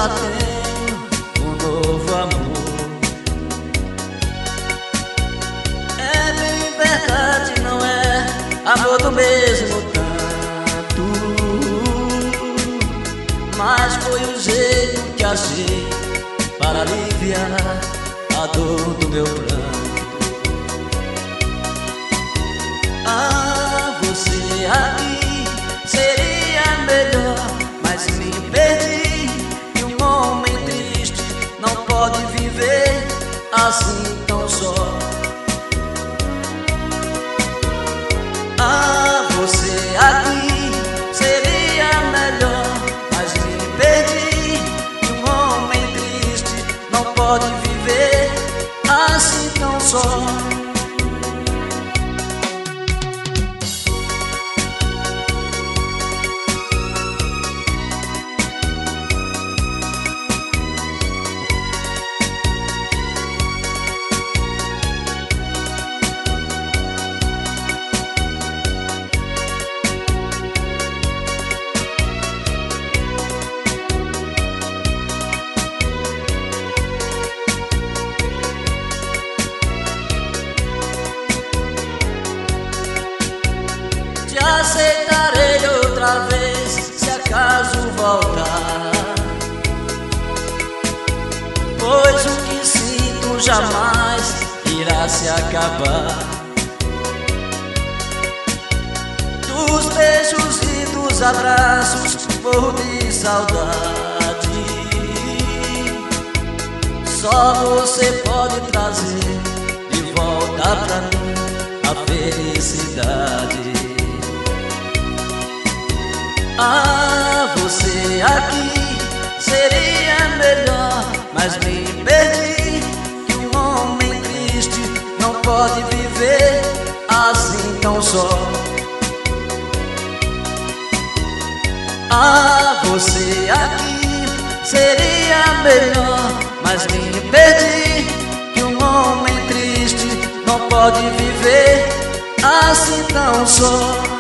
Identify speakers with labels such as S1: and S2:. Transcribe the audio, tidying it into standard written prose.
S1: já tenho um novo amor. É bem verdade, não é amor do mesmo tanto, mas foi o jeito que achei para aliviar a dor do meu pranto. Ah, você aqui seria melhor, mas me perdi. E um homem triste não pode viver assim tão só. Ah, você aqui seria melhor, mas me perdi. E um homem triste não pode viver assim tão só. Te aceitarei outra vez, se acaso voltar, pois o que sinto jamais irá se acabar. Dos beijos e dos abraços morro de saudade. Só você pode trazer de volta pra mim a felicidade. Ah, você aqui seria melhor, mas me perdi. Que um homem triste não pode viver assim tão só. Ah, você aqui seria melhor, mas me perdi. Que um homem triste não pode viver assim tão só.